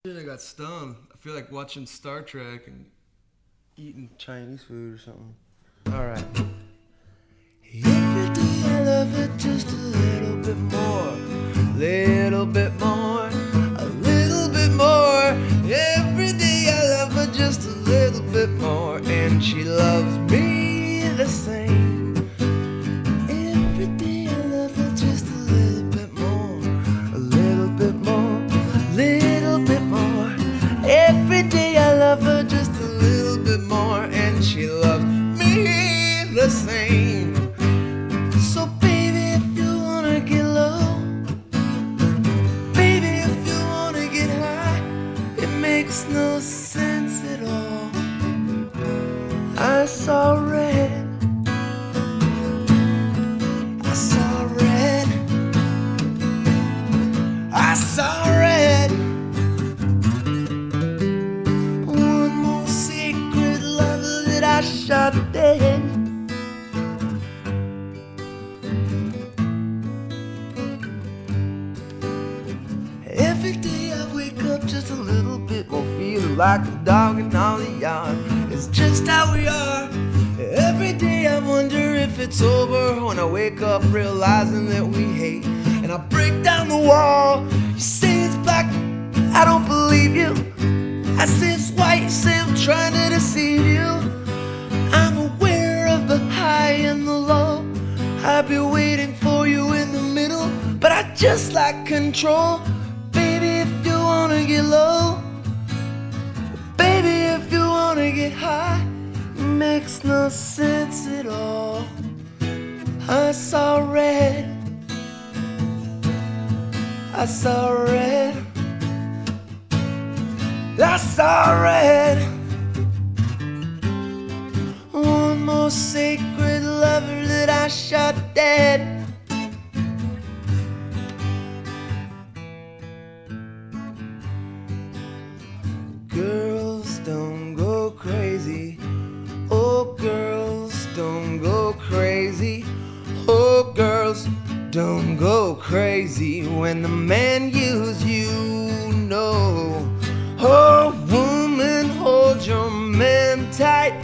I got stoned. I feel like watching Star Trek and eating Chinese food or something. Alright. Every day I love it just a little bit more. Little bit more. A little bit more. Every day I love her just a little bit more. And she loves me the same. Every day I love her just a little bit more. A little bit more. Little bit more. Every day I love her just a little bit more. And she loves me the same. So baby, if you wanna get low, baby, if you wanna get high, it makes no sense at all. I saw red, I saw red, I saw red. One more secret lover that I shot dead. Every day I wake up just a little bit more, feeling like a dog in all the yard. It's just how we are. Every day I wonder if it's over when I wake up realizing that we hate. And I break down the wall. You say it's black, I don't believe you. I say it's white, you say I'm trying to deceive you. I'm aware of the high and the low. I've been waiting for you in the middle, but I just like control. Baby, if you wanna get low, baby, if you wanna get high, it makes no sense at all. I saw red, I saw red, I saw red. One more sacred lover that I shot dead. Girls don't go crazy. Oh, girls don't go crazy. Oh, girls don't go crazy when the man you know. Oh, woman, hold your man tight.